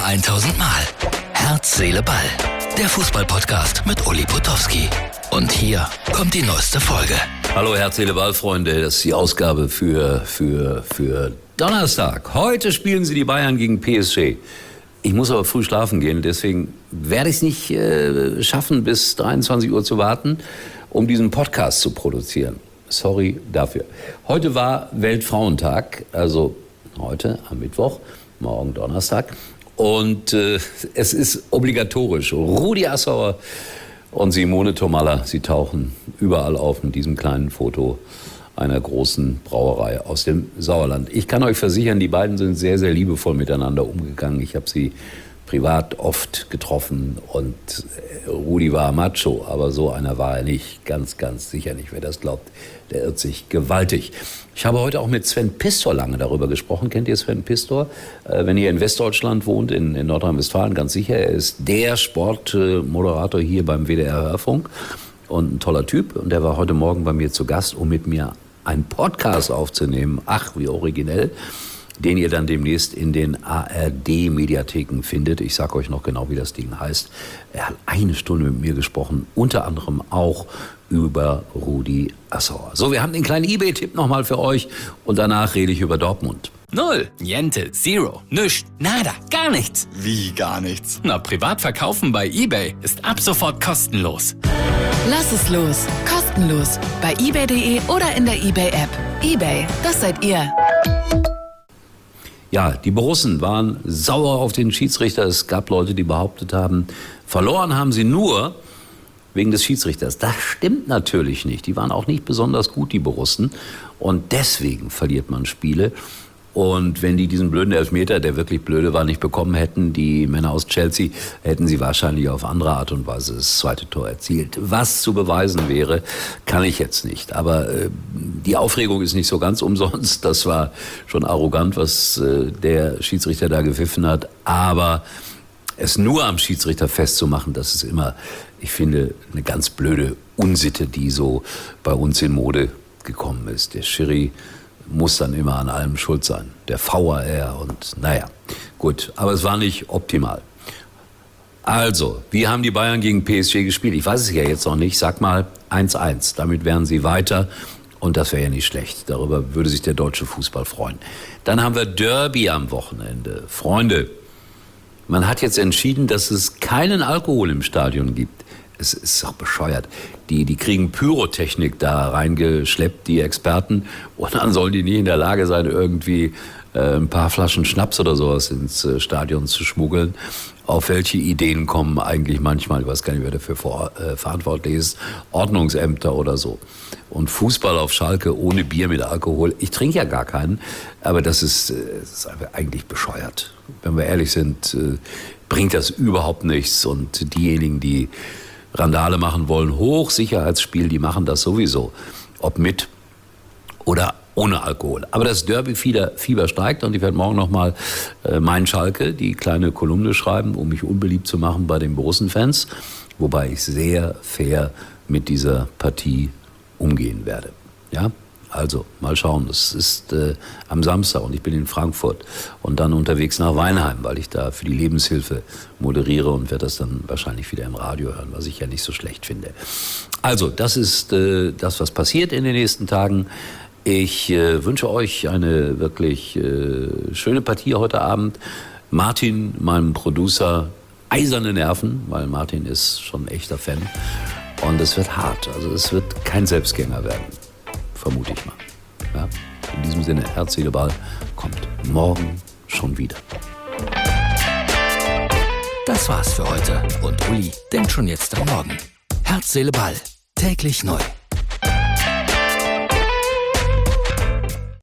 1000 Mal. Herz, Seele, Ball. Der Fußball-Podcast mit Uli Potowski. Und hier kommt die neueste Folge. Hallo Herz, Seele, Ball, Freunde. Das ist die Ausgabe für Donnerstag. Heute spielen sie die Bayern gegen PSG. Ich muss aber früh schlafen gehen, deswegen werde ich es nicht schaffen, bis 23 Uhr zu warten, um diesen Podcast zu produzieren. Sorry dafür. Heute war Weltfrauentag, also heute am Mittwoch, morgen Donnerstag. Und es ist obligatorisch. Rudi Assauer und Simone Thomalla, sie tauchen überall auf mit diesem kleinen Foto einer großen Brauerei aus dem Sauerland. Ich kann euch versichern, die beiden sind sehr, sehr liebevoll miteinander umgegangen. Ich habe sie privat oft getroffen und Rudi war macho, aber so einer war er nicht. Ganz, ganz sicher nicht. Wer das glaubt, der irrt sich gewaltig. Ich habe heute auch mit Sven Pistor lange darüber gesprochen. Kennt ihr Sven Pistor? Wenn ihr in Westdeutschland wohnt, in Nordrhein-Westfalen, ganz sicher. Er ist der Sportmoderator hier beim WDR-Hörfunk und ein toller Typ. Und der war heute Morgen bei mir zu Gast, um mit mir einen Podcast aufzunehmen. Ach, wie originell. Den ihr dann demnächst in den ARD-Mediatheken findet. Ich sage euch noch genau, wie das Ding heißt. Er hat eine Stunde mit mir gesprochen, unter anderem auch über Rudi Assauer. So, wir haben den kleinen eBay-Tipp nochmal für euch und danach rede ich über Dortmund. 0, Niente, Zero, nüscht, nada, gar nichts. Wie gar nichts? Na, privat verkaufen bei eBay ist ab sofort kostenlos. Lass es los, kostenlos, bei ebay.de oder in der eBay-App. eBay, das seid ihr. Ja, die Borussen waren sauer auf den Schiedsrichter. Es gab Leute, die behauptet haben, verloren haben sie nur wegen des Schiedsrichters. Das stimmt natürlich nicht. Die waren auch nicht besonders gut, die Borussen. Und deswegen verliert man Spiele. Und wenn die diesen blöden Elfmeter, der wirklich blöde war, nicht bekommen hätten, die Männer aus Chelsea, hätten sie wahrscheinlich auf andere Art und Weise das zweite Tor erzielt. Was zu beweisen wäre, kann ich jetzt nicht. Aber die Aufregung ist nicht so ganz umsonst. Das war schon arrogant, was der Schiedsrichter da gepfiffen hat. Aber es nur am Schiedsrichter festzumachen, das ist immer, ich finde, eine ganz blöde Unsitte, die so bei uns in Mode gekommen ist. Der Schiri muss dann immer an allem schuld sein. Der VAR und naja, gut. Aber es war nicht optimal. Also, wie haben die Bayern gegen PSG gespielt? Ich weiß es ja jetzt noch nicht. Sag mal 1-1. Damit wären sie weiter. Und das wäre ja nicht schlecht. Darüber würde sich der deutsche Fußball freuen. Dann haben wir Derby am Wochenende. Freunde, man hat jetzt entschieden, dass es keinen Alkohol im Stadion gibt. Es ist auch bescheuert. Die kriegen Pyrotechnik da reingeschleppt, die Experten. Und dann sollen die nie in der Lage sein, irgendwie ein paar Flaschen Schnaps oder sowas ins Stadion zu schmuggeln. Auf welche Ideen kommen eigentlich manchmal, ich weiß gar nicht, wer dafür verantwortlich ist, Ordnungsämter oder so. Und Fußball auf Schalke ohne Bier mit Alkohol. Ich trinke ja gar keinen, aber das ist eigentlich bescheuert. Wenn wir ehrlich sind, bringt das überhaupt nichts. Und diejenigen, die Randale machen wollen, Hochsicherheitsspiel, die machen das sowieso. Ob mit oder ohne Alkohol. Aber das Derby-Fieber steigt und ich werde morgen nochmal mein Schalke, die kleine Kolumne schreiben, um mich unbeliebt zu machen bei den Borussen-Fans. Wobei ich sehr fair mit dieser Partie umgehen werde. Ja? Also, mal schauen. Es ist am Samstag und ich bin in Frankfurt und dann unterwegs nach Weinheim, weil ich da für die Lebenshilfe moderiere und werde das dann wahrscheinlich wieder im Radio hören, was ich ja nicht so schlecht finde. Also, das ist das, was passiert in den nächsten Tagen. Ich wünsche euch eine wirklich schöne Partie heute Abend. Martin, meinem Producer, eiserne Nerven, weil Martin ist schon ein echter Fan. Und es wird hart. Also, es wird kein Selbstgänger werden. Vermute ich mal. Ja? In diesem Sinne, Herz, Seele, Ball kommt morgen schon wieder. Das war's für heute. Und Uli denkt schon jetzt am Morgen. Herz, Seele, Ball. Täglich neu.